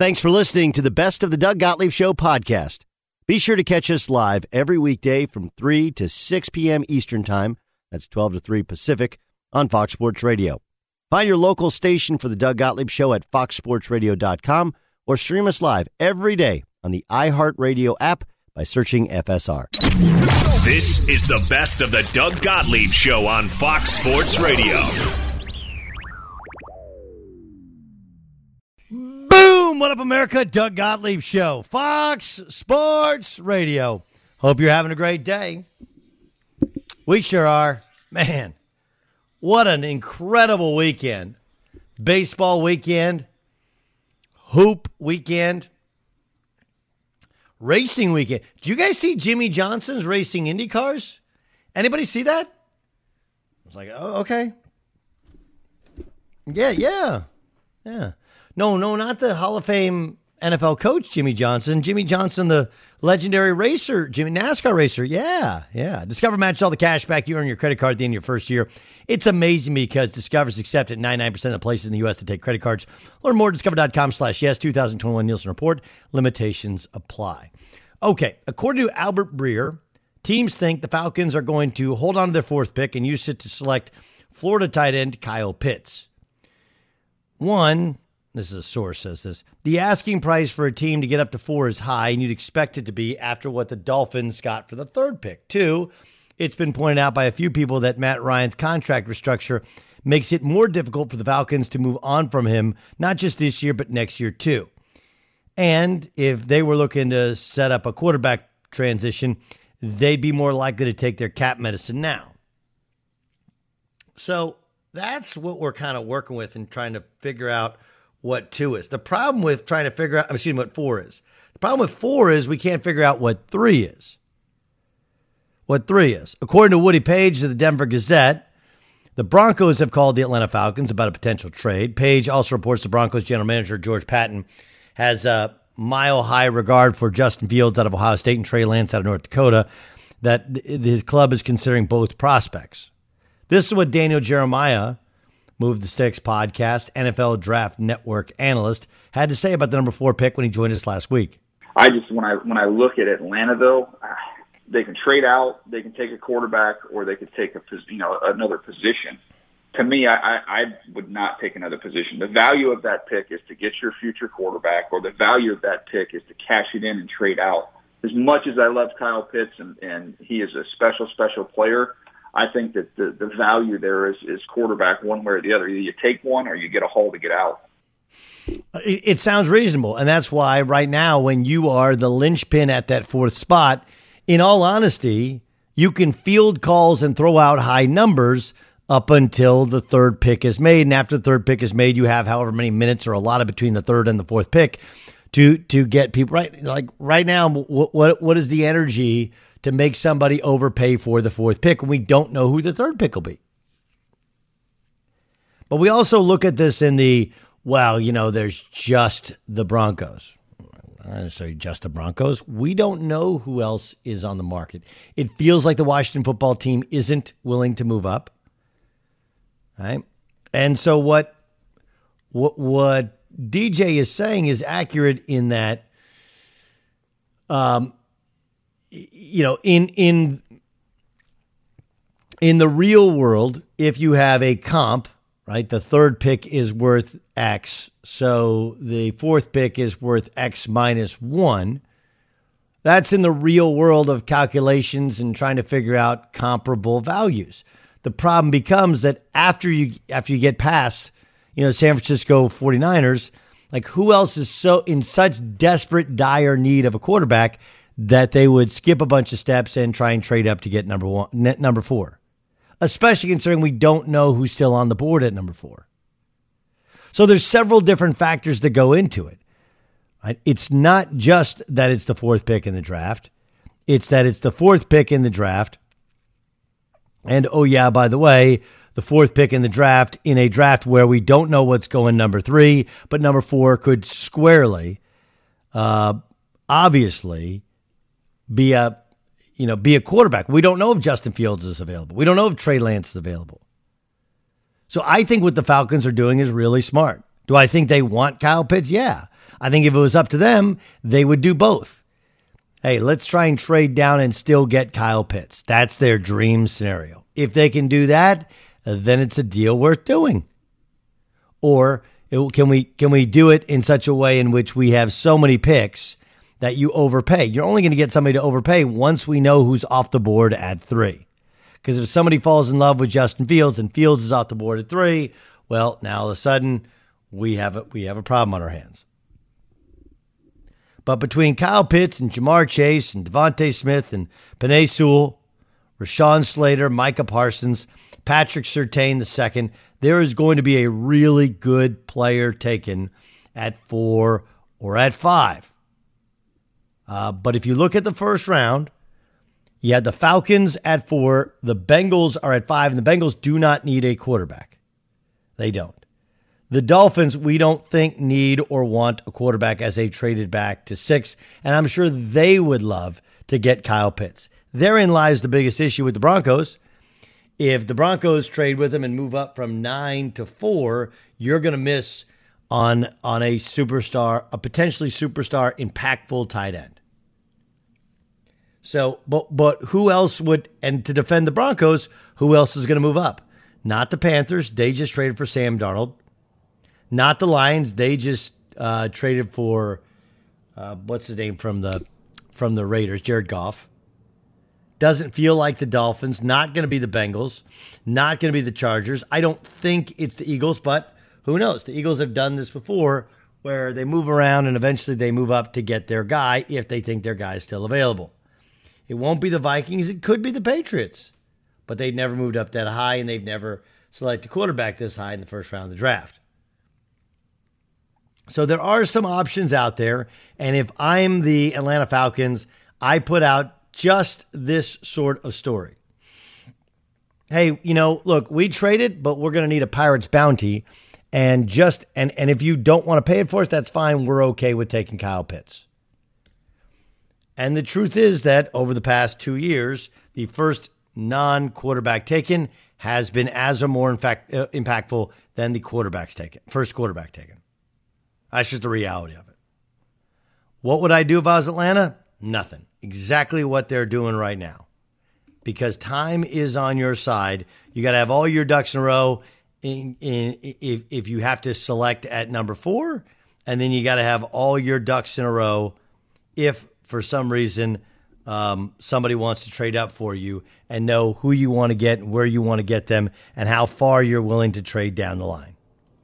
Thanks for listening to the Best of the Doug Gottlieb Show podcast. Be sure to catch us live every weekday from 3 to 6 p.m. Eastern Time. That's 12 to 3 Pacific on Fox Sports Radio. Find your local station for the Doug Gottlieb Show at foxsportsradio.com or stream us live every day on the iHeartRadio app by searching FSR. This is the Best of the Doug Gottlieb Show on Fox Sports Radio. Boom! What up, America? Doug Gottlieb Show, Fox Sports Radio. Hope you're having a great day. We sure are. Man, what an incredible weekend. Baseball weekend, hoop weekend, racing weekend. Did you guys see Jimmy Johnson's racing Indy cars? Anybody see that? I was like, oh, okay. Yeah. No, not the Hall of Fame NFL coach, Jimmy Johnson. Jimmy Johnson, the legendary racer, NASCAR racer. Yeah. Discover matches all the cash back you earn your credit card at the end of your first year. It's amazing because Discover's accepted 99% of the places in the U.S. to take credit cards. Learn more at discover.com/yes. 2021 Nielsen Report. Limitations apply. Okay, according to Albert Breer, teams think the Falcons are going to hold on to their fourth pick and use it to select Florida tight end Kyle Pitts. This is a source says this. The asking price for a team to get up to 4 is high, and you'd expect it to be after what the Dolphins got for the third pick. 2, it's been pointed out by a few people that Matt Ryan's contract restructure makes it more difficult for the Falcons to move on from him, not just this year, but next year too. And if they were looking to set up a quarterback transition, they'd be more likely to take their cap medicine now. So that's what we're kind of working with and trying to figure out what 2 is. The problem with trying to figure out, what 4 is. The problem with 4 is we can't figure out what 3 is. According to Woody Page of the Denver Gazette, the Broncos have called the Atlanta Falcons about a potential trade. Page also reports the Broncos general manager, George Patton, has a mile-high regard for Justin Fields out of Ohio State and Trey Lance out of North Dakota, that his club is considering both prospects. This is what Daniel Jeremiah, Move the Sticks podcast, NFL Draft Network analyst, had to say about the number 4 pick when he joined us last week. When I look at Atlanta, though, they can trade out, they can take a quarterback, or they could take another position. To me, I would not take another position. The value of that pick is to get your future quarterback, or the value of that pick is to cash it in and trade out. As much as I love Kyle Pitts and he is a special player, I think that the value there is quarterback one way or the other. Either you take one or you get a haul to get out. It sounds reasonable, and that's why right now when you are the linchpin at that 4th spot, in all honesty, you can field calls and throw out high numbers up until the 3rd pick is made. And after the 3rd pick is made, you have however many minutes or a lot of between the 3rd and the 4th pick to get people right. Like right now, what is the energy to make somebody overpay for the 4th pick when we don't know who the 3rd pick will be? But we also look at this in there's just the Broncos. I didn't say just the Broncos. We don't know who else is on the market. It feels like the Washington football team isn't willing to move up. Right? And so what DJ is saying is accurate in that, in the real world, if you have a comp, right, the 3rd pick is worth X, so the 4th pick is worth X minus 1. That's in the real world of calculations and trying to figure out comparable values. The problem becomes that after you get past, San Francisco 49ers, like who else is so in such desperate, dire need of a quarterback that they would skip a bunch of steps and try and trade up to get number 4, especially considering we don't know who's still on the board at number 4. So there's several different factors that go into it. Right? It's not just that it's the 4th pick in the draft. It's that it's the 4th pick in the draft. And, oh, yeah, by the way, the 4th pick in the draft in a draft where we don't know what's going number 3, but number 4 could squarely, obviously, be a quarterback. We don't know if Justin Fields is available. We don't know if Trey Lance is available. So I think what the Falcons are doing is really smart. Do I think they want Kyle Pitts? Yeah. I think if it was up to them, they would do both. Hey, let's try and trade down and still get Kyle Pitts. That's their dream scenario. If they can do that, then it's a deal worth doing. Or can we do it in such a way in which we have so many picks that you overpay? You're only going to get somebody to overpay once we know who's off the board at 3. Because if somebody falls in love with Justin Fields and Fields is off the board at 3, well, now all of a sudden we have a problem on our hands. But between Kyle Pitts and Jamar Chase and Devontae Smith and Penei Sewell, Rashawn Slater, Micah Parsons, Patrick Surtain II, there is going to be a really good player taken at 4 or at 5. But if you look at the first round, you had the Falcons at 4, the Bengals are at 5, and the Bengals do not need a quarterback. They don't. The Dolphins, we don't think need or want a quarterback as they traded back to 6, and I'm sure they would love to get Kyle Pitts. Therein lies the biggest issue with the Broncos. If the Broncos trade with him and move up from 9 to 4, you're going to miss on a superstar, a potentially superstar, impactful tight end. So, but who else would, and to defend the Broncos, who else is going to move up? Not the Panthers. They just traded for Sam Darnold. Not the Lions. They just traded for, what's his name from the Raiders, Jared Goff. Doesn't feel like the Dolphins. Not going to be the Bengals. Not going to be the Chargers. I don't think it's the Eagles, but who knows? The Eagles have done this before where they move around and eventually they move up to get their guy if they think their guy is still available. It won't be the Vikings. It could be the Patriots. But they've never moved up that high, and they've never selected a quarterback this high in the first round of the draft. So there are some options out there. And if I'm the Atlanta Falcons, I put out just this sort of story. Hey, look, we traded, but we're going to need a Pirates bounty. And if you don't want to pay it for us, that's fine. We're okay with taking Kyle Pitts. And the truth is that over the past 2 years, the first non-quarterback taken has been as or more impactful than the first quarterback taken. That's just the reality of it. What would I do if I was Atlanta? Nothing. Exactly what they're doing right now. Because time is on your side. You got to have all your ducks in a row if you have to select at number 4. And then you got to have all your ducks in a row if for some reason somebody wants to trade up for you and know who you want to get and where you want to get them and how far you're willing to trade down the line.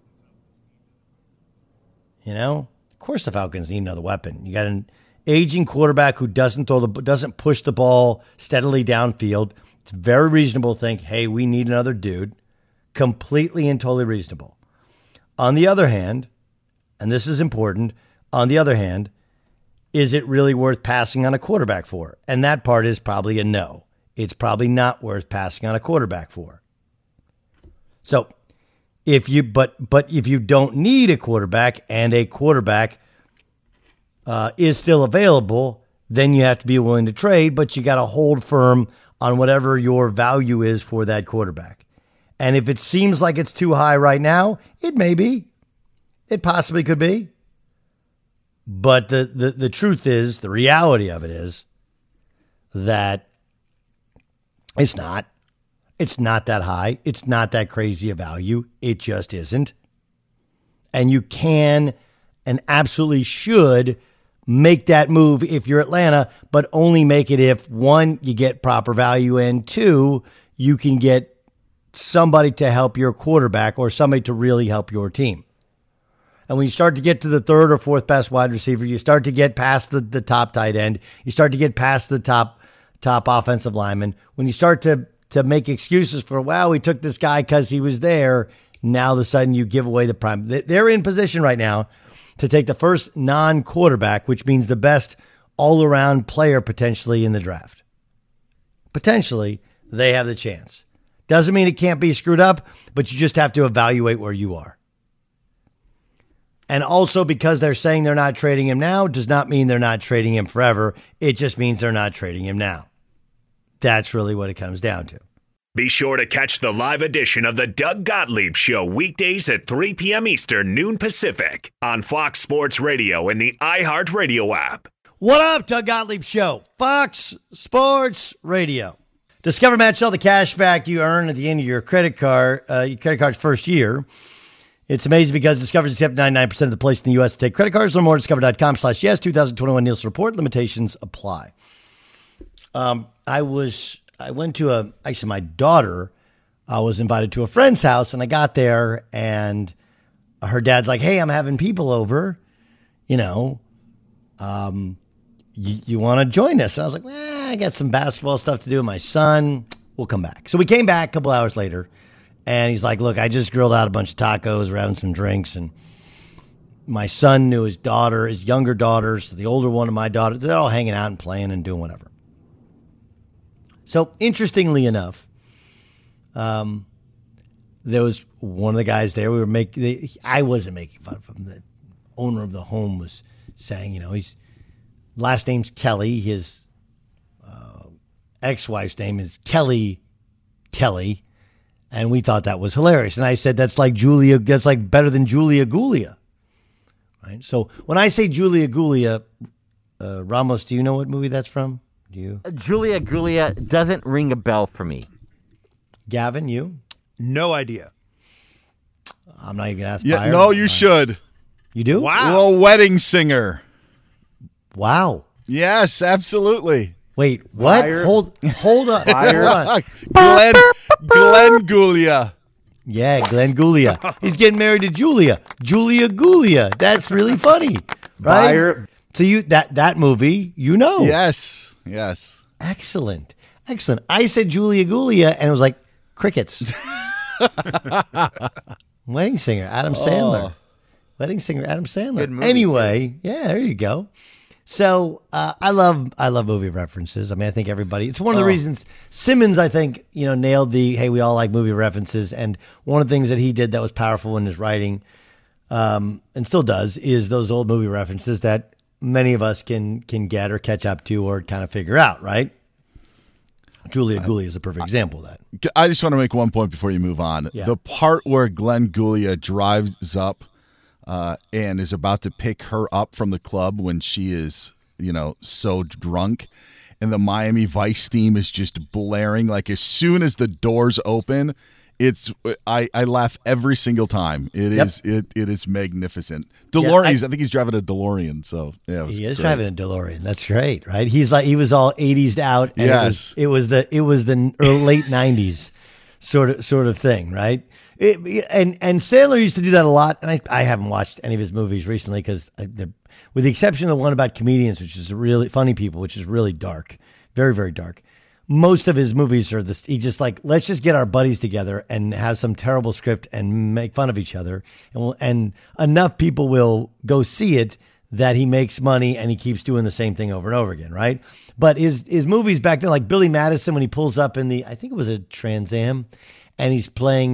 Of course the Falcons need another weapon. You got an aging quarterback who doesn't push the ball steadily downfield. It's very reasonable to think, hey, we need another dude. Completely and totally reasonable. On the other hand, and this is important, on the other hand, is it really worth passing on a quarterback for? And that part is probably a no. It's probably not worth passing on a quarterback for. So if you don't need a quarterback and a quarterback is still available, then you have to be willing to trade, but you got to hold firm on whatever your value is for that quarterback. And if it seems like it's too high right now, it may be. It possibly could be. But the truth is, the reality of it is that it's not. It's not that high. It's not that crazy a value. It just isn't. And you can and absolutely should make that move if you're Atlanta, but only make it if, 1, you get proper value, and 2, you can get somebody to help your quarterback or somebody to really help your team. And when you start to get to the 3rd or 4th best wide receiver, you start to get past the top tight end. You start to get past the top offensive lineman. When you start to make excuses for, well, we took this guy because he was there, now all of a sudden you give away the prime. They're in position right now to take the first non-quarterback, which means the best all-around player potentially in the draft. Potentially, they have the chance. Doesn't mean it can't be screwed up, but you just have to evaluate where you are. And also, because they're saying they're not trading him now does not mean they're not trading him forever. It just means they're not trading him now. That's really what it comes down to. Be sure to catch the live edition of the Doug Gottlieb Show weekdays at 3 p.m. Eastern, noon Pacific on Fox Sports Radio and the iHeartRadio app. What up, Doug Gottlieb Show, Fox Sports Radio. Discover Match all the cash back you earn at the end of your credit card's first year. It's amazing because Discover's accept 99% of the place in the U.S. to take credit cards. Learn more at discover.com/yes. 2021 Nielsen report. Limitations apply. I went to my daughter was invited to a friend's house, and I got there, and her dad's like, hey, I'm having people over, you want to join us? And I was like, I got some basketball stuff to do with my son. We'll come back. So we came back a couple hours later, and he's like, look, I just grilled out a bunch of tacos. We're having some drinks, and my son knew his younger daughters, the older one of my daughters, they're all hanging out and playing and doing whatever. So interestingly enough, there was one of the guys there. I wasn't making fun of him. The owner of the home was saying, his last name's Kelly. His ex-wife's name is Kelly, and we thought that was hilarious. And I said, that's like better than Julia Gulia, right? So when I say Julia Gulia, Ramos, do you know what movie that's from? Do you? Julia Gulia doesn't ring a bell for me. Gavin, you? No idea. I'm not even going to ask. Yeah, no, you should. You do? Wow. A wedding singer. Wow. Yes, absolutely. Wait, what? Liar. Hold up. Hold on. Glenn Gulia. Yeah, Glenn Gulia. He's getting married to Julia Gulia. That's really funny, right? Liar. So that movie, Yes. Excellent. I said Julia Gulia, and it was like crickets. Wedding singer Adam Sandler. Good movie. Anyway, yeah, there you go. So I love movie references. I mean, I think everybody. It's one of the reasons Simmons, I think, nailed the hey, we all like movie references. And one of the things that he did that was powerful in his writing, and still does, is those old movie references that many of us can get or catch up to or kind of figure out, right? Julia Gulia is a perfect example of that. I just want to make one point before you move on. Yeah. The part where Glenn Gulia drives up and is about to pick her up from the club when she is, so drunk, and the Miami Vice theme is just blaring. Like as soon as the doors open, I laugh every single time. It is magnificent. DeLorean. I think he's driving a DeLorean. So yeah, he is driving a DeLorean. That's great, right? He was all 80s out. And yes, it was the late 90s sort of thing, right? And Sandler used to do that a lot. And I haven't watched any of his movies recently because, with the exception of the one about comedians, which is really funny people, which is really dark, very very dark. Most of his movies are this. He just let's just get our buddies together and have some terrible script and make fun of each other, and enough people will go see it that he makes money and he keeps doing the same thing over and over again, right? But his movies back then, like Billy Madison, when he pulls up in I think it was a Trans Am, and he's playing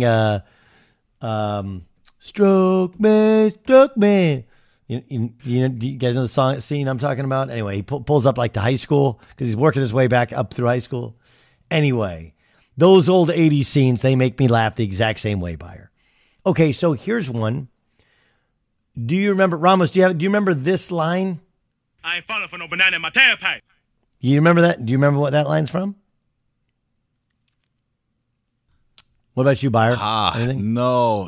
"Stroke Me." Do you guys know the scene I'm talking about? Anyway, he pulls up to high school because he's working his way back up through high school. Anyway, those old 80s scenes, they make me laugh the exact same way, Buyer. Okay, so here's one. Do you remember, Ramos, do you remember this line? I ain't falling for no banana in my tailpipe. You remember that? Do you remember what that line's from? What about you, Buyer? Anything? No.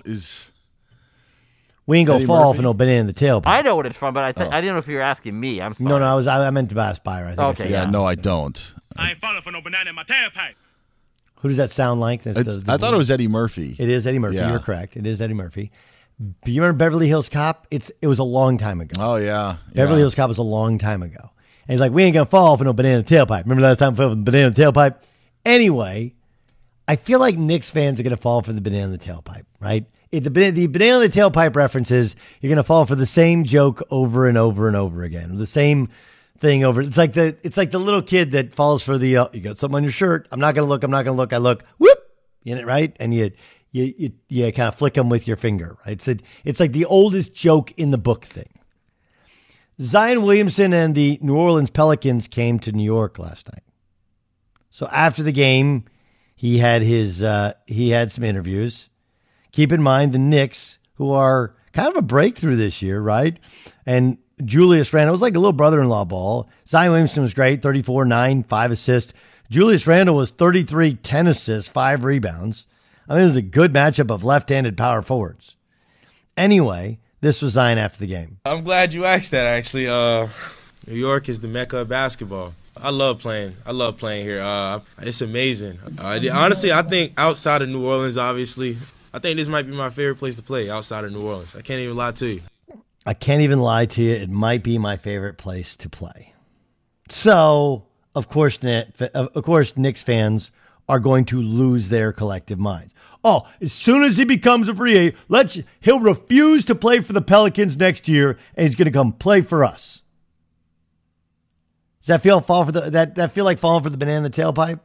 We ain't gonna Eddie fall Murphy? for no banana in the tailpipe. I know what it's from, but I didn't know if you were asking me. I'm sorry. No, I meant to ask Buyer. I think. Okay, I said Yeah, that. no, I don't. I ain't falling for no banana in my tailpipe. Who does that sound like? I thought it was Eddie Murphy. It is Eddie Murphy. Yeah. You're correct. It is Eddie Murphy. Do you remember Beverly Hills Cop? It was a long time ago. Oh yeah, Beverly Hills Cop was a long time ago. And he's like, we ain't gonna fall for no banana in the tailpipe. Remember last time we fell for the banana in the tailpipe? Anyway, I feel like Knicks fans are gonna fall for the banana in the tailpipe, right? If the banana in the tailpipe references, you're gonna fall for the same joke over and over and over again. The same thing over. It's like the little kid that falls for the you got something on your shirt. I'm not gonna look. I look. Whoop, right? And you kind of flick them with your finger, right? It's like the oldest joke in the book thing. Zion Williamson and the New Orleans Pelicans came to New York last night. So after the game, He had some interviews. Keep in mind the Knicks, who are kind of a breakthrough this year, right? And Julius Randle was like a little brother-in-law ball. Zion Williamson was great, 34, 9, 5 assists. Julius Randle was 33, 10 assists, 5 rebounds. I mean, it was a good matchup of left-handed power forwards. Anyway, this was Zion after the game. I'm glad you asked that, actually. New York is the mecca of basketball. I love playing. Here. It's amazing. Honestly, I think outside of New Orleans, obviously, I think this might be my favorite place to play outside of New Orleans. I can't even lie to you. I can't even lie to you. It might be my favorite place to play. So, of course, Knicks fans are going to lose their collective minds. Oh, as soon as he becomes a free agent, he'll refuse to play for the Pelicans next year, and he's going to come play for us. Does that feel like falling for the banana in the tailpipe?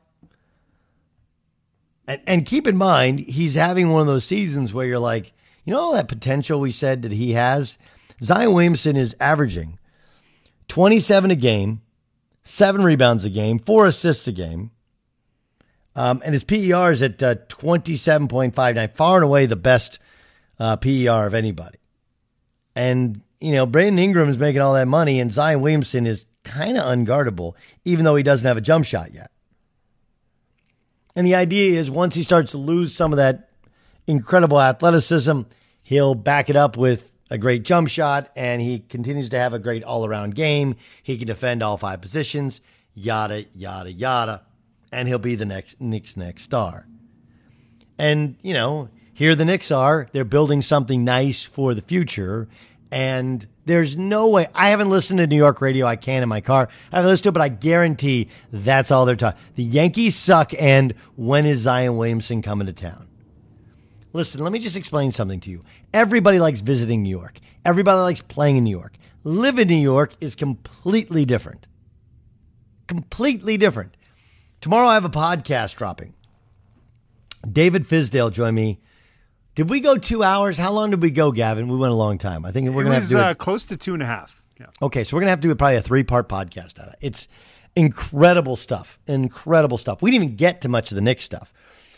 And keep in mind, he's having one of those seasons where you're like, you know all that potential we said that he has? Zion Williamson is averaging 27 a game, 7 rebounds a game, 4 assists a game. And his PER is at 27.59, far and away the best PER of anybody. And, Brandon Ingram is making all that money, and Zion Williamson is kind of unguardable, even though he doesn't have a jump shot yet. And the idea is once he starts to lose some of that incredible athleticism, he'll back it up with a great jump shot, and he continues to have a great all-around game. He can defend all 5 positions, yada, yada, yada. And he'll be the Knicks' next star. And, here the Knicks are. They're building something nice for the future. And there's no way. I haven't listened to New York radio. I can in my car. I haven't listened to it, but I guarantee that's all they're talking. The Yankees suck, and when is Zion Williamson coming to town? Listen, let me just explain something to you. Everybody likes visiting New York. Everybody likes playing in New York. Living in New York is completely different. Completely different. Tomorrow I have a podcast dropping. David Fizdale joined me. Did we go 2 hours? How long did we go, Gavin? We went a long time. I think we're going to have to do it. Close to 2.5. Yeah. Okay, so we're going to have to do probably a 3-part podcast out of it. It's incredible stuff. Incredible stuff. We didn't even get to much of the Knicks stuff.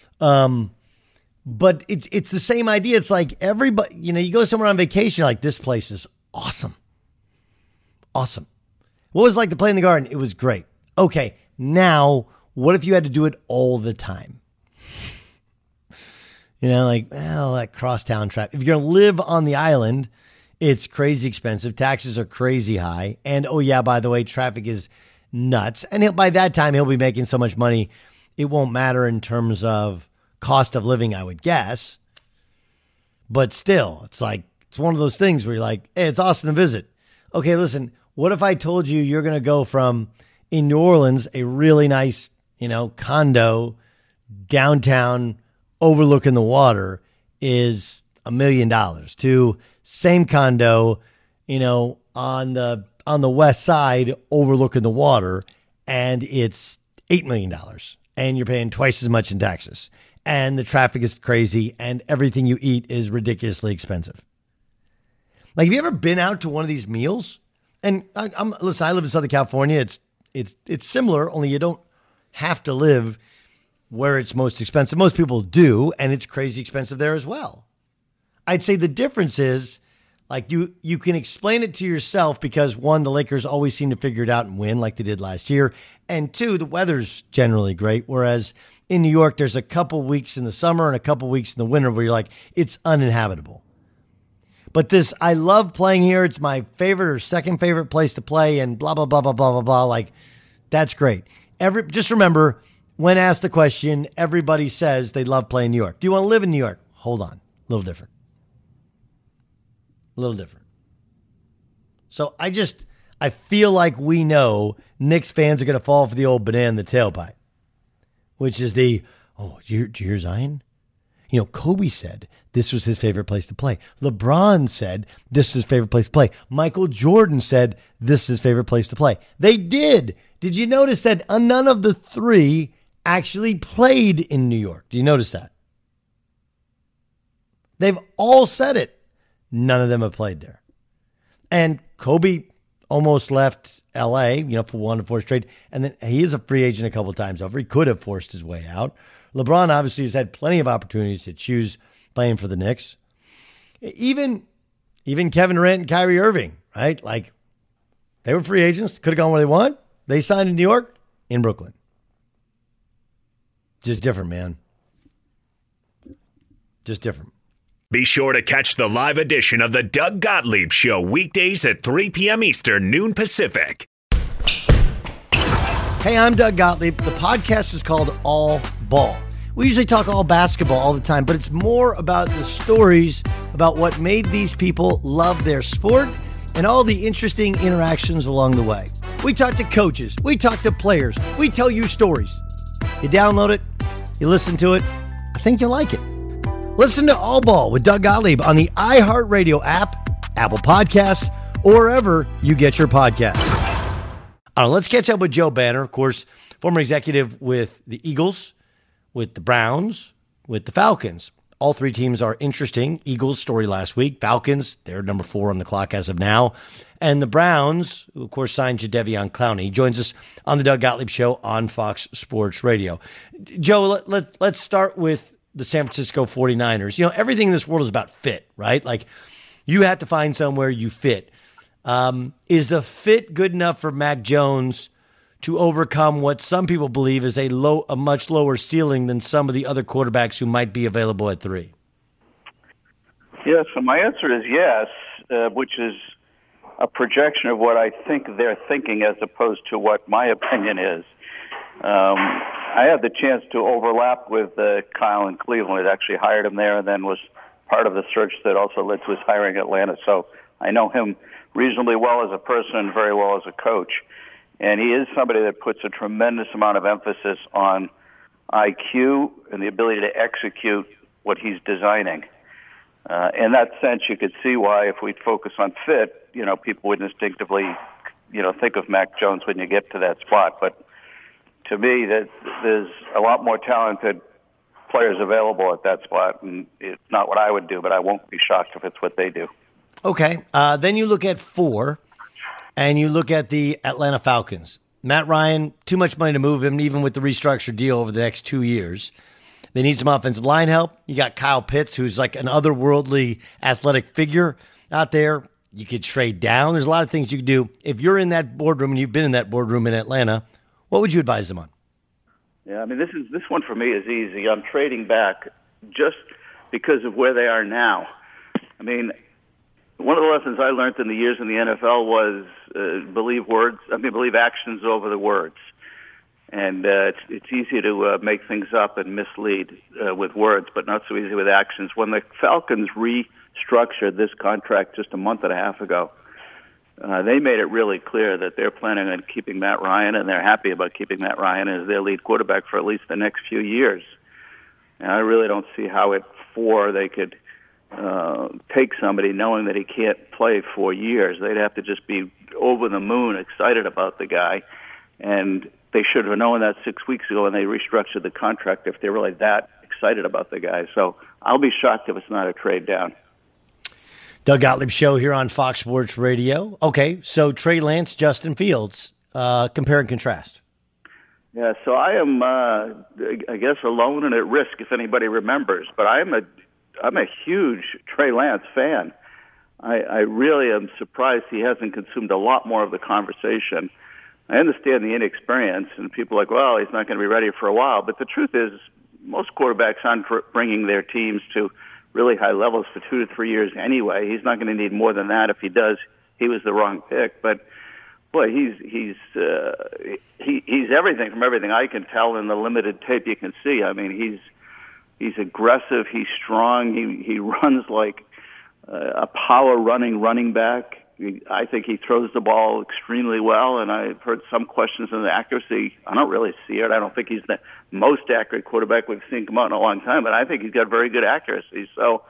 But it's the same idea. It's like everybody, you go somewhere on vacation, like this place is awesome. Awesome. What was it like to play in the Garden? It was great. Okay, now what if you had to do it all the time? That crosstown traffic. If you're going to live on the island, it's crazy expensive. Taxes are crazy high. And, oh, yeah, by the way, traffic is nuts. And by that time, he'll be making so much money, it won't matter in terms of cost of living, I would guess. But still, it's one of those things where you're like, hey, it's awesome to visit. Okay, listen, what if I told you you're going to go from, in New Orleans, a really nice, condo downtown overlooking the water is $1 million to same condo, on the west side overlooking the water, and it's $8 million, and you're paying twice as much in taxes, and the traffic is crazy, and everything you eat is ridiculously expensive. Like, have you ever been out to one of these meals? And listen, I live in Southern California. It's similar, only you don't have to live where it's most expensive. Most people do, and it's crazy expensive there as well. I'd say the difference is, like, you can explain it to yourself because, one, the Lakers always seem to figure it out and win like they did last year, and two, the weather's generally great, whereas in New York, there's a couple weeks in the summer and a couple weeks in the winter where you're like, it's uninhabitable. But I love playing here. It's my favorite or second favorite place to play, and blah, blah, blah, blah, blah, blah, blah. Like, that's great. Just remember, when asked the question, everybody says they love playing New York. Do you want to live in New York? Hold on. A little different. So I feel like we know Knicks fans are going to fall for the old banana in the tailpipe, which is did you hear Zion? Kobe said this was his favorite place to play. LeBron said this was his favorite place to play. Michael Jordan said this is his favorite place to play. They did. Did you notice that none of the three actually played in New York? Do you notice that? They've all said it. None of them have played there. And Kobe almost left L.A., for one to force trade. And then he is a free agent a couple of times over. He could have forced his way out. LeBron obviously has had plenty of opportunities to choose playing for the Knicks. Even Kevin Durant and Kyrie Irving, right? Like, they were free agents, could have gone where they want. They signed in New York, in Brooklyn. Just different, man. Just different. Be sure to catch the live edition of the Doug Gottlieb Show weekdays at 3 p.m. Eastern, noon Pacific. Hey, I'm Doug Gottlieb. The podcast is called All Ball. We usually talk all basketball all the time, but it's more about the stories about what made these people love their sport and all the interesting interactions along the way. We talk to coaches. We talk to players. We tell you stories. You download it. You listen to it. I think you'll like it. Listen to All Ball with Doug Gottlieb on the iHeartRadio app, Apple Podcasts, or wherever you get your podcasts. Let's catch up with Joe Banner, of course, former executive with the Eagles, with the Browns, with the Falcons. All three teams are interesting. Eagles story last week. Falcons, they're number 4 on the clock as of now. And the Browns, who of course signed Jadeveon Clowney, joins us on the Doug Gottlieb Show on Fox Sports Radio. Joe, let's start with the San Francisco 49ers. You know, everything in this world is about fit, right? Like, you have to find somewhere you fit. Is the fit good enough for Mac Jones to overcome what some people believe is a much lower ceiling than some of the other quarterbacks who might be available at 3? Yes, so my answer is yes, which is a projection of what I think they're thinking as opposed to what my opinion is. I had the chance to overlap with Kyle in Cleveland. I actually hired him there and then was part of the search that also led to his hiring Atlanta. So I know him reasonably well as a person and very well as a coach. And he is somebody that puts a tremendous amount of emphasis on IQ and the ability to execute what he's designing. In that sense, you could see why if we focus on fit, people would instinctively, think of Mac Jones when you get to that spot. But to me, that there's a lot more talented players available at that spot, and it's not what I would do, but I won't be shocked if it's what they do. Okay. Then you look at 4, and you look at the Atlanta Falcons. Matt Ryan, too much money to move him, even with the restructured deal over the next 2 years. They need some offensive line help. You got Kyle Pitts, who's like an otherworldly athletic figure out there. You could trade down. There's a lot of things you could do. If you're in that boardroom, and you've been in that boardroom in Atlanta, what would you advise them on? Yeah, I mean, this one for me is easy. I'm trading back just because of where they are now. I mean, one of the lessons I learned in the years in the NFL was believe actions over the words. And it's easy to make things up and mislead with words, but not so easy with actions. When the Falcons restructured this contract just a month and a half ago, they made it really clear that they're planning on keeping Matt Ryan, and they're happy about keeping Matt Ryan as their lead quarterback for at least the next few years. And I really don't see how at 4 they could take somebody knowing that he can't play 4 years. They'd have to just be over the moon excited about the guy, and they should have known that 6 weeks ago when they restructured the contract if they're really that excited about the guy. So I'll be shocked if it's not a trade down. Doug Gottlieb Show here on Fox Sports Radio. Okay, so Trey Lance, Justin Fields, compare and contrast. Yeah, so I am, I guess, alone and at risk if anybody remembers, but I'm a huge Trey Lance fan. I really am surprised he hasn't consumed a lot more of the conversation. I understand the inexperience, and people are like, well, he's not going to be ready for a while. But the truth is, most quarterbacks aren't bringing their teams to really high levels for 2 to 3 years anyway. He's not going to need more than that. If he does, he was the wrong pick. But boy, he's everything from everything I can tell in the limited tape you can see. I mean, he's aggressive. He's strong. He runs like a power running back. I think he throws the ball extremely well, and I've heard some questions on the accuracy. I don't really see it. I don't think he's the most accurate quarterback we've seen come out in a long time, but I think he's got very good accuracy. So,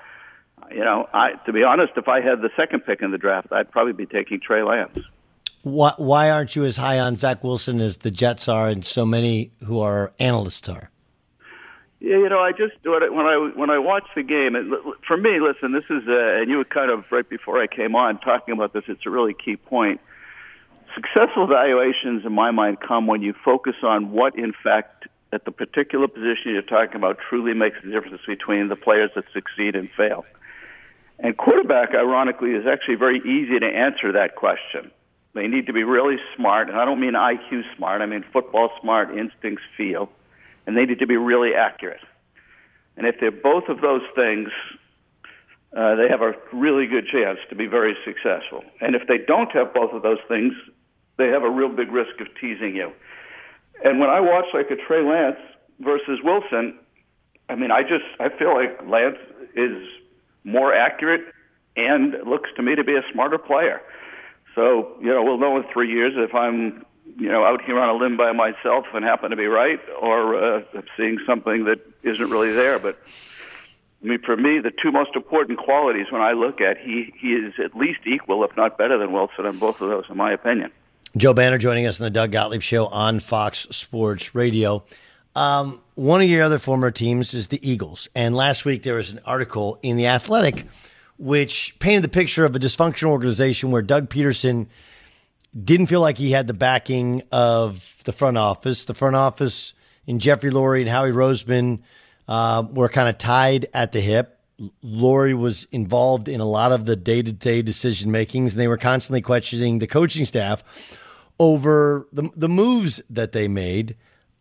to be honest, if I had the second pick in the draft, I'd probably be taking Trey Lance. Why aren't you as high on Zach Wilson as the Jets are and so many who are analysts are? Yeah, I just when I watch the game, for me, listen, this is and you were kind of right before I came on talking about this. It's a really key point. Successful evaluations, in my mind, come when you focus on what, in fact, that the particular position you're talking about truly makes the difference between the players that succeed and fail. And quarterback, ironically, is actually very easy to answer that question. They need to be really smart, and I don't mean IQ smart. I mean football smart, instincts, feel, and they need to be really accurate. And if they're both of those things, they have a really good chance to be very successful. And if they don't have both of those things, they have a real big risk of teasing you. And when I watch like a Trey Lance versus Wilson, I mean, I feel like Lance is more accurate and looks to me to be a smarter player. So, we'll know in 3 years if I'm, out here on a limb by myself and happen to be right, or seeing something that isn't really there. But I mean, for me, the two most important qualities when I look at he is at least equal, if not better than Wilson on both of those, in my opinion. Joe Banner joining us on the Doug Gottlieb Show on Fox Sports Radio. One of your other former teams is the Eagles. And last week there was an article in The Athletic which painted the picture of a dysfunctional organization where Doug Peterson didn't feel like he had the backing of the front office. The front office in Jeffrey Lurie and Howie Roseman were kind of tied at the hip. Lurie was involved in a lot of the day-to-day decision makings, and they were constantly questioning the coaching staff over the moves that they made.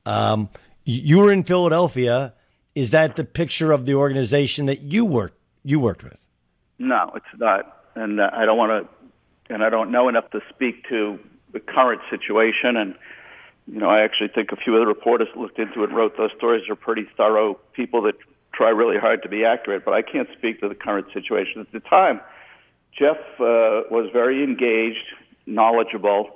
You were in Philadelphia. Is that the picture of the organization that you worked with? No, it's not, and I don't want to, and I don't know enough to speak to the current situation. And I actually think a few of the reporters looked into it and wrote those stories. Are pretty thorough people that try really hard to be accurate, but I can't speak to the current situation. At the time, Jeff was very engaged, knowledgeable,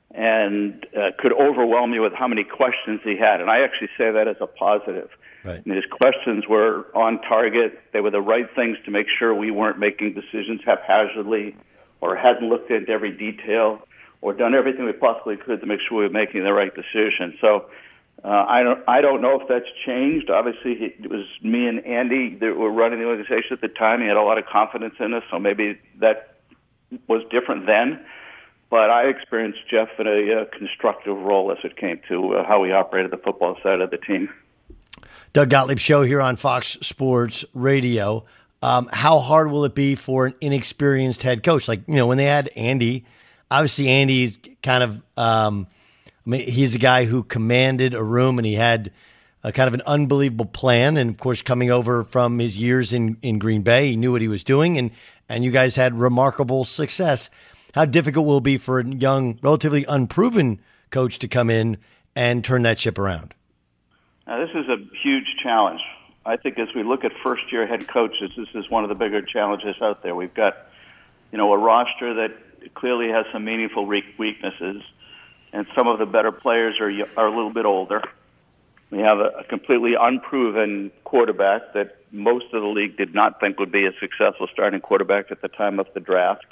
and could overwhelm you with how many questions he had. And I actually say that as a positive. Right. I mean, his questions were on target. They were the right things to make sure we weren't making decisions haphazardly or hadn't looked into every detail or done everything we possibly could to make sure we were making the right decision. So I don't know if that's changed. Obviously, it was me and Andy that were running the organization at the time. He had a lot of confidence in us, so maybe that was different then. But I experienced Jeff in a constructive role as it came to how we operated the football side of the team. Doug Gottlieb Show here on Fox Sports Radio. How hard will it be for an inexperienced head coach? Like, when they had Andy, obviously Andy's kind of, he's a guy who commanded a room and he had a kind of an unbelievable plan. And of course, coming over from his years in Green Bay, he knew what he was doing, and you guys had remarkable success. How difficult will it be for a young, relatively unproven coach to come in and turn that ship around? Now, this is a huge challenge. I think as we look at first-year head coaches, this is one of the bigger challenges out there. We've got, a roster that clearly has some meaningful weaknesses, and some of the better players are a little bit older. We have a completely unproven quarterback that most of the league did not think would be a successful starting quarterback at the time of the draft.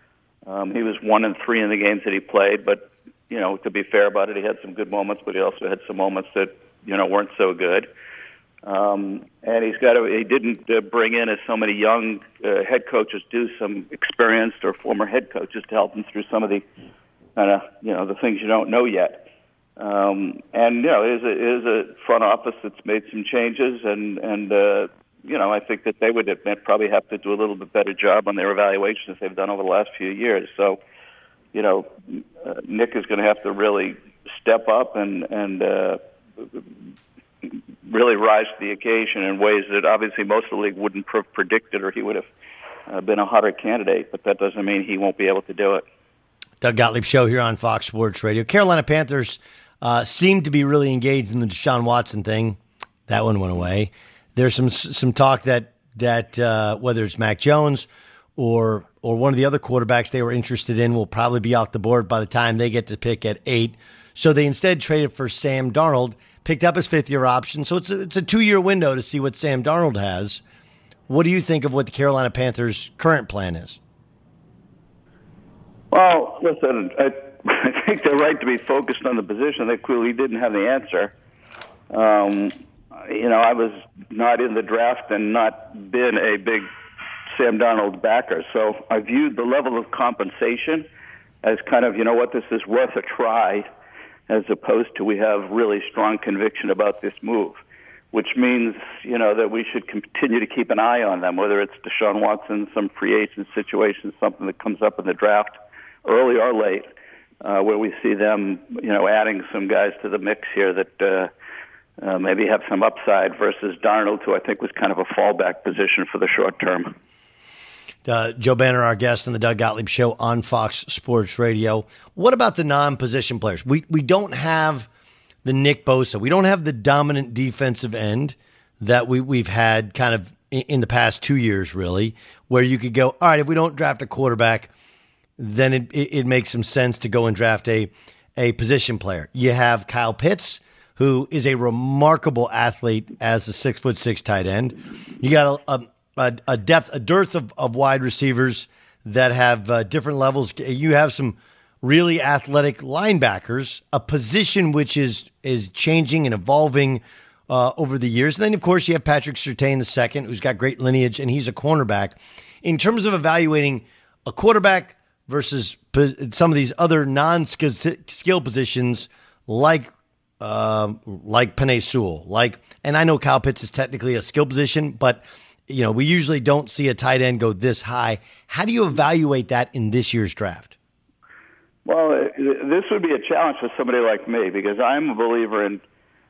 He was 1-3 in the games that he played, but, to be fair about it, he had some good moments, but he also had some moments that, weren't so good. And he didn't bring in, as so many young head coaches do, some experienced or former head coaches to help him through some of the the things you don't know yet. It is a front office that's made some changes, and I think that they would admit probably have to do a little bit better job on their evaluations they've done over the last few years. So, Nick is going to have to really step up and really rise to the occasion in ways that obviously most of the league wouldn't have predicted, or he would have been a hotter candidate. But that doesn't mean he won't be able to do it. Doug Gottlieb Show here on Fox Sports Radio. Carolina Panthers seem to be really engaged in the Deshaun Watson thing. That one went away. There's some talk that whether it's Mac Jones or one of the other quarterbacks they were interested in will probably be off the board by the time they get to pick at 8. So they instead traded for Sam Darnold, picked up his 5th-year option. So it's a 2-year window to see what Sam Darnold has. What do you think of what the Carolina Panthers' current plan is? Well, listen, I think they're right to be focused on the position. They clearly didn't have the answer. I was not in the draft and not been a big Sam Darnold backer. So I viewed the level of compensation as kind of, this is worth a try. as opposed to we have really strong conviction about this move, which means, that we should continue to keep an eye on them, whether it's Deshaun Watson, some free agent situation, something that comes up in the draft early or late, where we see them, adding some guys to the mix here that maybe have some upside versus Darnold, who I think was kind of a fallback position for the short term. Joe Banner, our guest on the Doug Gottlieb Show on Fox Sports Radio. What about the non-position players? We don't have the Nick Bosa. We don't have the dominant defensive end that we've had kind of in the past 2 years, really, where you could go, all right, if we don't draft a quarterback, then it makes some sense to go and draft a position player. You have Kyle Pitts, who is a remarkable athlete as a 6'6" tight end. You got a dearth of wide receivers that have different levels. You have some really athletic linebackers, a position which is changing and evolving over the years. And then, of course, you have Patrick Surtain II, who's got great lineage, and he's a cornerback. In terms of evaluating a quarterback versus some of these other non-skill positions like Penei Sewell, and I know Kyle Pitts is technically a skill position, but we usually don't see a tight end go this high. How do you evaluate that in this year's draft? Well, this would be a challenge for somebody like me because I'm a believer in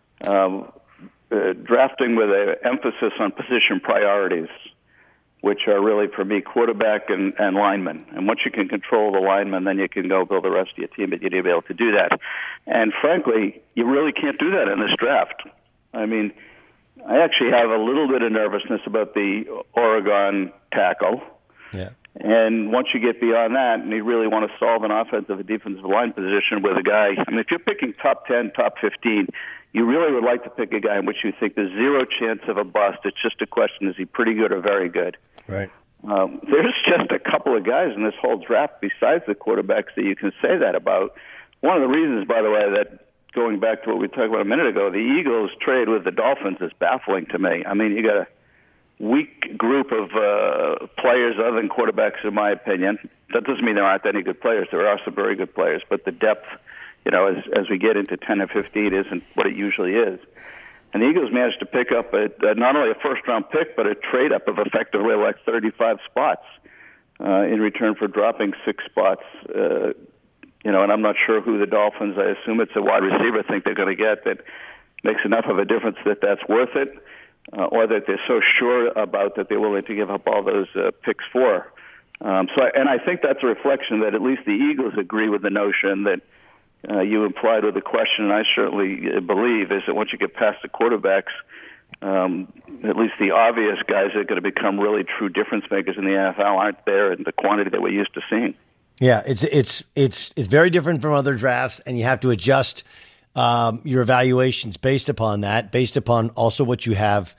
drafting with an emphasis on position priorities, which are really, for me, quarterback and lineman. And once you can control the lineman, then you can go build the rest of your team, but you need to be able to do that. And frankly, you really can't do that in this draft. I mean, I actually have a little bit of nervousness about the Oregon tackle. Yeah. And once you get beyond that, and you really want to solve an offensive and defensive line position with a guy, if you're picking top 10, top 15, you really would like to pick a guy in which you think there's zero chance of a bust. It's just a question, is he pretty good or very good? Right. There's just a couple of guys in this whole draft besides the quarterbacks that you can say that about. One of the reasons, by the way, that going back to what we talked about a minute ago, the Eagles trade with the Dolphins is baffling to me. I mean, you got a weak group of players other than quarterbacks, in my opinion. That doesn't mean there aren't any good players. There are some very good players, but the depth, as we get into 10 and 15, isn't what it usually is. And the Eagles managed to pick up not only a first-round pick, but a trade-up of effectively like 35 spots in return for dropping 6 spots. And I'm not sure who the Dolphins, I assume it's a wide receiver, think they're going to get that makes enough of a difference that that's worth it, or that they're so sure about that they're willing to give up all those picks for. I think that's a reflection that at least the Eagles agree with the notion that you implied with the question, and I certainly believe, is that once you get past the quarterbacks, at least the obvious guys that are going to become really true difference makers in the NFL aren't there in the quantity that we're used to seeing. Yeah, it's very different from other drafts, and you have to adjust your evaluations based upon that, based upon also what you have,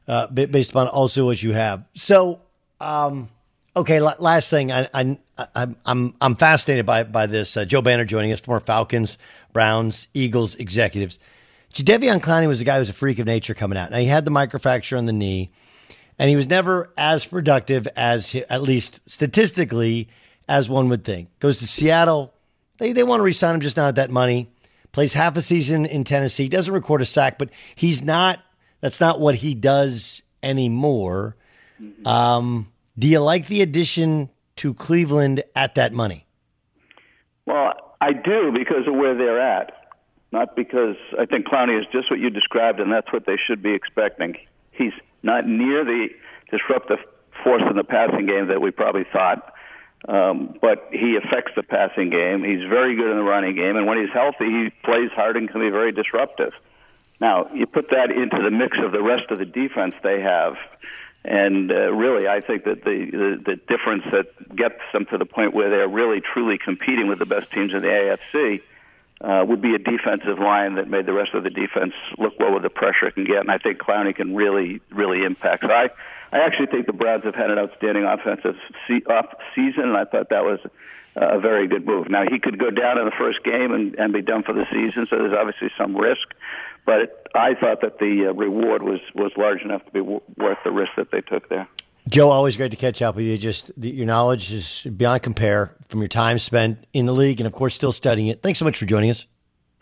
So, okay, last thing, I'm fascinated by this. Joe Banner joining us, former Falcons, Browns, Eagles executives. Jadeveon Clowney was a guy who was a freak of nature coming out. Now, he had the microfracture on the knee, and he was never as productive as, at least statistically, as one would think. Goes to Seattle. They want to re-sign him, just not at that money. Plays half a season in Tennessee. Doesn't record a sack, but that's not what he does anymore. Do you like the addition to Cleveland at that money? Well, I do because of where they're at. Not because I think Clowney is just what you described, and that's what they should be expecting. He's not near the disruptive force in the passing game that we probably thought. But he affects the passing game. He's very good in the running game, and when he's healthy, he plays hard and can be very disruptive. Now, you put that into the mix of the rest of the defense they have, and really, I think that the difference that gets them to the point where they're really truly competing with the best teams in the AFC would be a defensive line that made the rest of the defense look well with the pressure it can get, and I think Clowney can really, really impact. So I actually think the Browns have had an outstanding offensive season, and I thought that was a very good move. Now, he could go down in the first game and be done for the season, so there's obviously some risk. But I thought that the reward was large enough to be worth the risk that they took there. Joe, always great to catch up with you. Just your knowledge is beyond compare from your time spent in the league and, of course, still studying it. Thanks so much for joining us.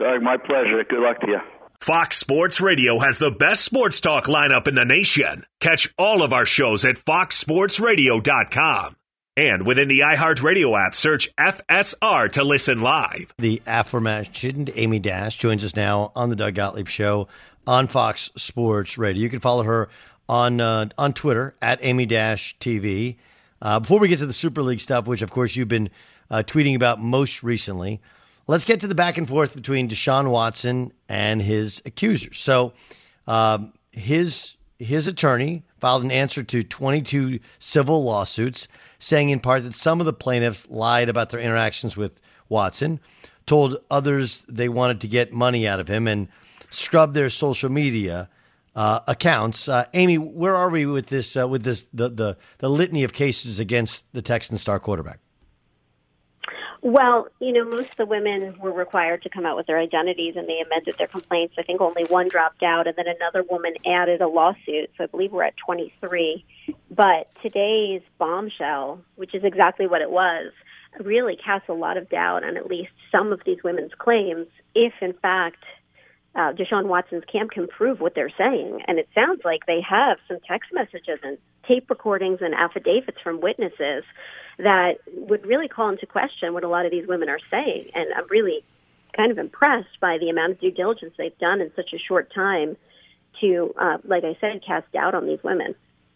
Doug, my pleasure. Good luck to you. Fox Sports Radio has the best sports talk lineup in the nation. Catch all of our shows at foxsportsradio.com. And within the iHeartRadio app, search FSR to listen live. The aforementioned Amy Dash joins us now on the Doug Gottlieb Show on Fox Sports Radio. You can follow her on Twitter at Amy Dash TV. Before we get to the Super League stuff, which of course you've been tweeting about most recently, let's get to the back and forth between Deshaun Watson and his accusers. So his attorney filed an answer to 22 civil lawsuits, saying in part that some of the plaintiffs lied about their interactions with Watson, told others they wanted to get money out of him, and scrubbed their social media accounts. Amy, where are we with this? The litany of cases against the Texan star quarterback? Well, most of the women were required to come out with their identities, and they amended their complaints. I think only one dropped out, and then another woman added a lawsuit. So I believe we're at 23. But today's bombshell, which is exactly what it was, really casts a lot of doubt on at least some of these women's claims, if, in fact, Deshaun Watson's camp can prove what they're saying. And it sounds like they have some text messages and tape recordings and affidavits from witnesses that would really call into question what a lot of these women are saying. And I'm really kind of impressed by the amount of due diligence they've done in such a short time to, like I said, cast doubt on these women.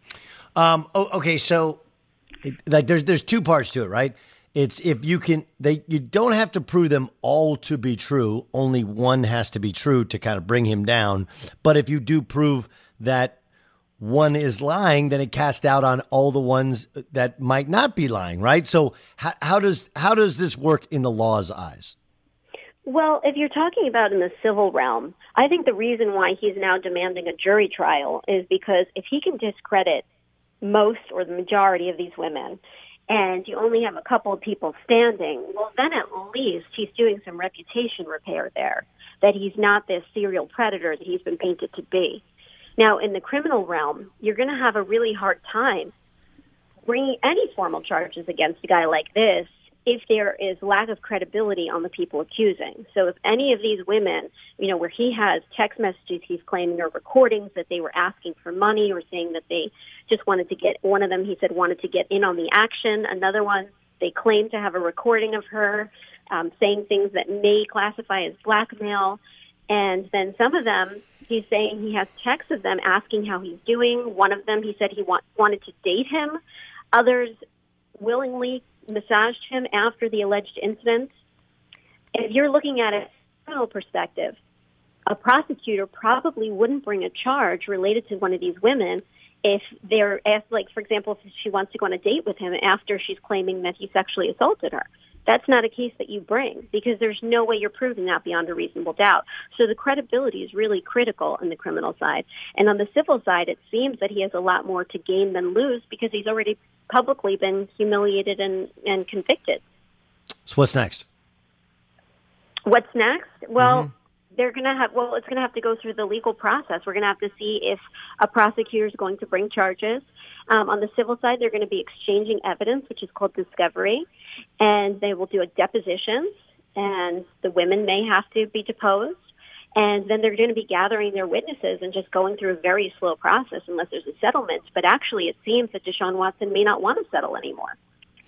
Okay, so there's two parts to it, right? It's if you don't have to prove them all to be true. Only one has to be true to kind of bring him down. But if you do prove that one is lying, then it casts doubt on all the ones that might not be lying, right? So how does this work in the law's eyes? Well, if you're talking about in the civil realm, I think the reason why he's now demanding a jury trial is because if he can discredit most or the majority of these women, and you only have a couple of people standing, well, then at least he's doing some reputation repair there, that he's not this serial predator that he's been painted to be. Now, in the criminal realm, you're going to have a really hard time bringing any formal charges against a guy like this if there is lack of credibility on the people accusing. So if any of these women, where he has text messages he's claiming or recordings that they were asking for money or saying that they just wanted to get, one of them he said wanted to get in on the action, another one they claim to have a recording of her saying things that may classify as blackmail, and then some of them he's saying he has texts of them asking how he's doing. One of them he said he wanted to date him. Others willingly massaged him after the alleged incidents. If you're looking at it from a criminal perspective, a prosecutor probably wouldn't bring a charge related to one of these women if they're asked, like, for example, if she wants to go on a date with him after she's claiming that he sexually assaulted her. That's not a case that you bring because there's no way you're proving that beyond a reasonable doubt. So the credibility is really critical on the criminal side. And on the civil side, it seems that he has a lot more to gain than lose because he's already publicly been humiliated and convicted. So what's next? What's next? Well, it's going to have to go through the legal process. We're going to have to see if a prosecutor is going to bring charges. On the civil side, they're going to be exchanging evidence, which is called discovery, and they will do a deposition, and the women may have to be deposed, and then they're going to be gathering their witnesses and just going through a very slow process unless there's a settlement. But actually, it seems that Deshaun Watson may not want to settle anymore.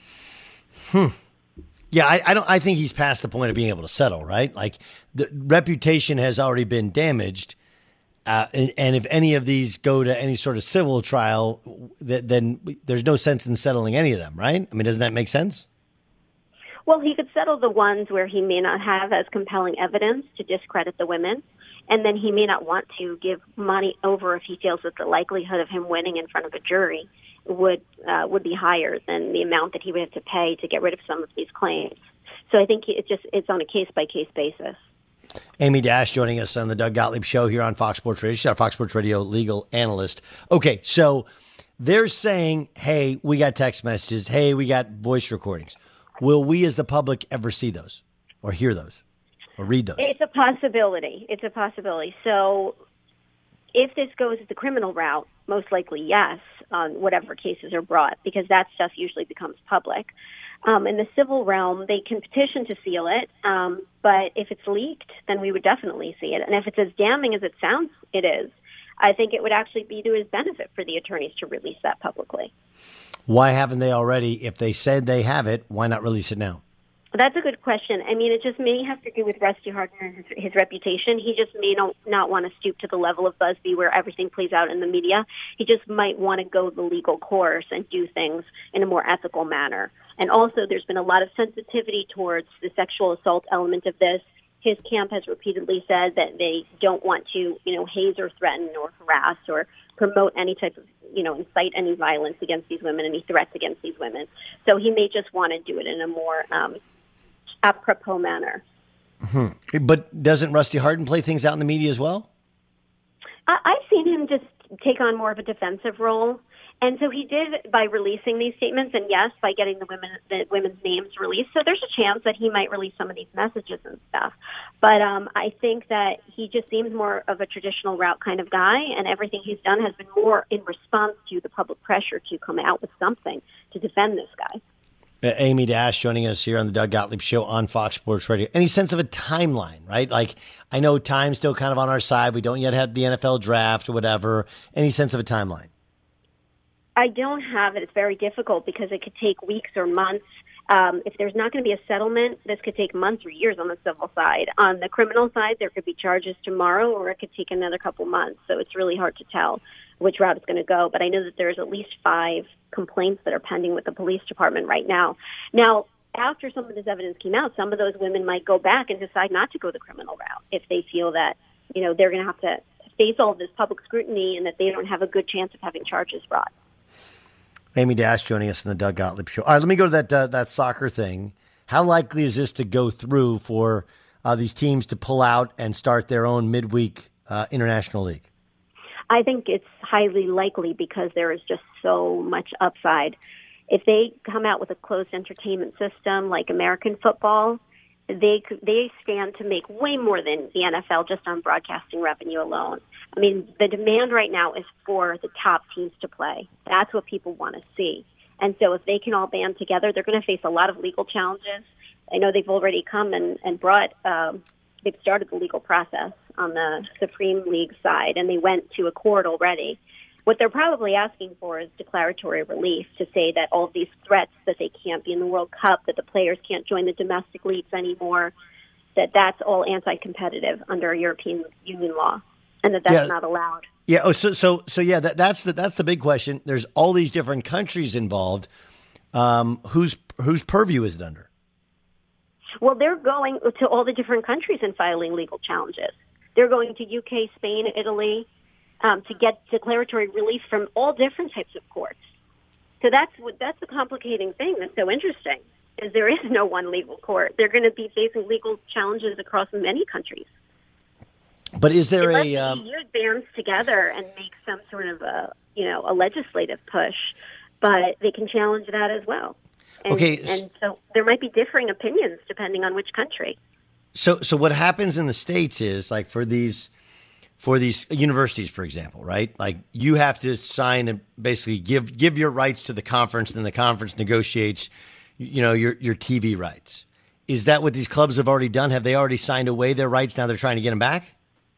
Yeah, I think he's past the point of being able to settle, right? Like, the reputation has already been damaged. And if any of these go to any sort of civil trial, then there's no sense in settling any of them, right? I mean, doesn't that make sense? Well, he could settle the ones where he may not have as compelling evidence to discredit the women, and then he may not want to give money over if he feels that the likelihood of him winning in front of a jury would be higher than the amount that he would have to pay to get rid of some of these claims. So I think it's on a case-by-case basis. Amy Dash joining us on the Doug Gottlieb Show here on Fox Sports Radio. She's our Fox Sports Radio legal analyst. Okay, so they're saying, hey, we got text messages. Hey, we got voice recordings. Will we as the public ever see those or hear those or read those? It's a possibility. So if this goes the criminal route, most likely yes, on whatever cases are brought, because that stuff usually becomes public. In the civil realm, they can petition to seal it, but if it's leaked, then we would definitely see it. And if it's as damning as it sounds it is, I think it would actually be to his benefit for the attorneys to release that publicly. Why haven't they already? If they said they have it, why not release it now? That's a good question. I mean, it just may have to do with Rusty Hardin and his reputation. He just may not want to stoop to the level of Busby where everything plays out in the media. He just might want to go the legal course and do things in a more ethical manner. And also, there's been a lot of sensitivity towards the sexual assault element of this. His camp has repeatedly said that they don't want to, haze or threaten or harass or promote any type of, incite any violence against these women, any threats against these women. So he may just want to do it in a more apropos manner. But doesn't Rusty Hardin play things out in the media as well? I've seen him just take on more of a defensive role. And so he did by releasing these statements, and yes, by getting the women's names released. So there's a chance that he might release some of these messages and stuff. But I think that he just seems more of a traditional route kind of guy, and everything he's done has been more in response to the public pressure to come out with something to defend this guy. Amy Dash joining us here on the Doug Gottlieb Show on Fox Sports Radio. Any sense of a timeline, right? Like, I know time's still kind of on our side. We don't yet have the NFL draft or whatever. Any sense of a timeline? I don't have it. It's very difficult because it could take weeks or months. If there's not going to be a settlement, this could take months or years on the civil side. On the criminal side, there could be charges tomorrow, or it could take another couple months. So it's really hard to tell which route it's going to go. But I know that there's at least 5 complaints that are pending with the police department right now. Now, after some of this evidence came out, some of those women might go back and decide not to go the criminal route if they feel that, they're going to have to face all of this public scrutiny and that they don't have a good chance of having charges brought. Amy Dash joining us in the Doug Gottlieb Show. All right, let me go to that soccer thing. How likely is this to go through for these teams to pull out and start their own midweek international league? I think it's highly likely because there is just so much upside. If they come out with a closed entertainment system like American football, they stand to make way more than the NFL just on broadcasting revenue alone. I mean, the demand right now is for the top teams to play. That's what people want to see. And so if they can all band together, they're going to face a lot of legal challenges. I know they've already come and brought, they've started the legal process on the Supreme League side, and they went to a court already. What they're probably asking for is declaratory relief to say that all of these threats that they can't be in the World Cup, that the players can't join the domestic leagues anymore, that's all anti-competitive under European Union law, and that's not allowed. Yeah. Oh, so yeah, that's the big question. There's all these different countries involved. Whose purview is it under? Well, they're going to all the different countries and filing legal challenges. They're going to UK, Spain, Italy, to get declaratory relief from all different types of courts. So that's the complicating thing that's so interesting, is there is no one legal court. They're going to be facing legal challenges across many countries. But is there the EU bands together and make some sort of a legislative push, but they can challenge that as well. And so there might be differing opinions depending on which country. So what happens in the States is, like, for these universities, for example, right? Like, you have to sign and basically give your rights to the conference, and the conference negotiates, your TV rights. Is that what these clubs have already done? Have they already signed away their rights? Now they're trying to get them back?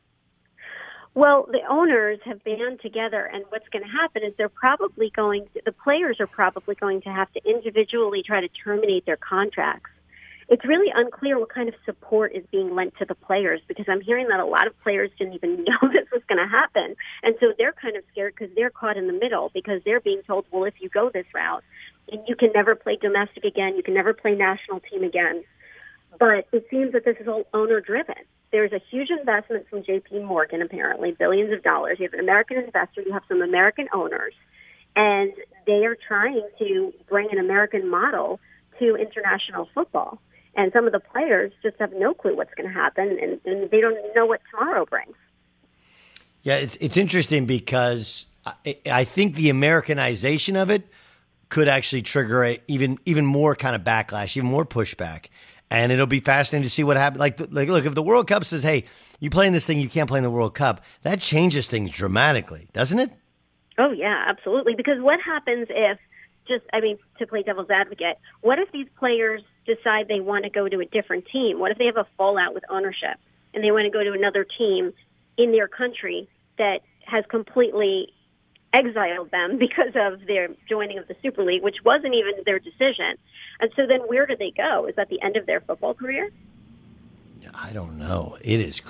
Well, the owners have band together, and what's going to happen is the players are probably going to have to individually try to terminate their contracts. It's really unclear what kind of support is being lent to the players, because I'm hearing that a lot of players didn't even know this was going to happen. And so they're kind of scared because they're caught in the middle, because they're being told, well, if you go this route, and you can never play domestic again, you can never play national team again. But it seems that this is all owner-driven. There's a huge investment from J.P. Morgan, apparently, billions of dollars. You have an American investor, you have some American owners, and they are trying to bring an American model to international football. And some of the players just have no clue what's going to happen, and they don't know what tomorrow brings. Yeah, it's interesting because I think the Americanization of it could actually trigger even more kind of backlash, even more pushback. And it'll be fascinating to see what happens. Like, look, if the World Cup says, hey, you play in this thing, you can't play in the World Cup, that changes things dramatically, doesn't it? Oh, yeah, absolutely. Because what happens if just, I mean, to play devil's advocate, what if these players decide they want to go to a different team? What if they have a fallout with ownership and they want to go to another team in their country that has completely exiled them because of their joining of the Super League, which wasn't even their decision? And so then where do they go? Is that the end of their football career? I don't know. It is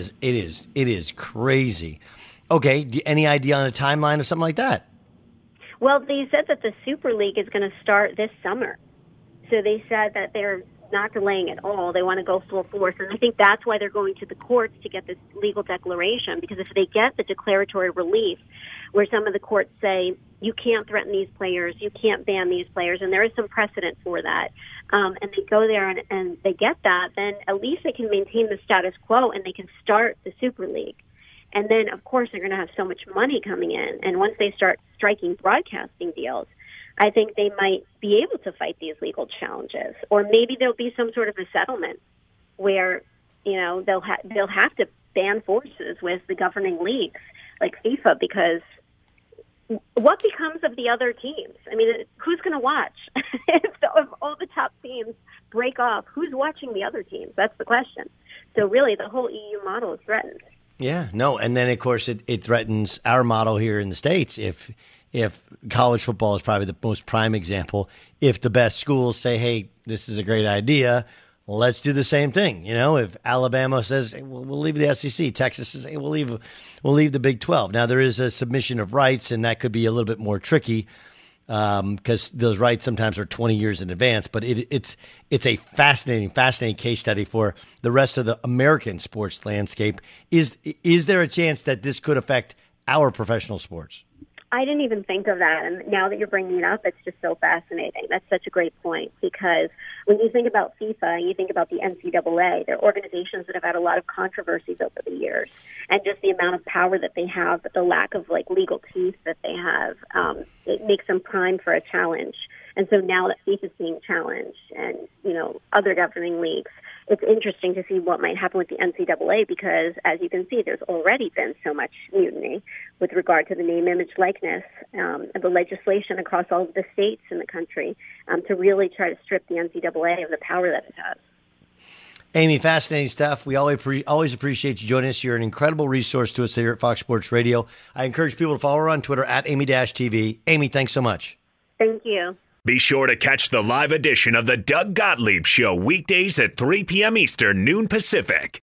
crazy. Okay, any idea on a timeline or something like that? Well, they said that the Super League is going to start this summer. So they said that they're not delaying at all. They want to go full force. And I think that's why they're going to the courts to get this legal declaration, because if they get the declaratory relief where some of the courts say you can't threaten these players, you can't ban these players, and there is some precedent for that, and they go there and they get that, then at least they can maintain the status quo and they can start the Super League. And then, of course, they're going to have so much money coming in. And once they start striking broadcasting deals, I think they might be able to fight these legal challenges. Or maybe there'll be some sort of a settlement where, you know, they'll have to band forces with the governing leagues like FIFA, because what becomes of the other teams? I mean, who's going to watch? If all the top teams break off, who's watching the other teams? That's the question. So really, the whole EU model is threatened. Yeah, no, and then of course it threatens our model here in the States. If college football is probably the most prime example, if the best schools say, "Hey, this is a great idea, well, let's do the same thing." You know, if Alabama says, hey, we'll leave the SEC, Texas says, "Hey, we'll leave the Big 12." Now there is a submission of rights, and that could be a little bit more tricky because those rights sometimes are 20 years in advance. But it's a fascinating case study for the rest of the American sports landscape. Is there a chance that this could affect our professional sports? I didn't even think of that, and now that you're bringing it up, it's just so fascinating. That's such a great point, because when you think about FIFA and you think about the NCAA, they're organizations that have had a lot of controversies over the years, and just the amount of power that they have, but the lack of legal teeth that they have, it makes them prime for a challenge. And so now that FIFA is being challenged, and other governing leagues, it's interesting to see what might happen with the NCAA, because, as you can see, there's already been so much mutiny with regard to the name, image, likeness, and the legislation across all of the states in the country to really try to strip the NCAA of the power that it has. Amy, fascinating stuff. We always appreciate you joining us. You're an incredible resource to us here at Fox Sports Radio. I encourage people to follow her on Twitter at Amy-TV. Amy, thanks so much. Thank you. Be sure to catch the live edition of the Doug Gottlieb Show weekdays at 3 p.m. Eastern, noon Pacific.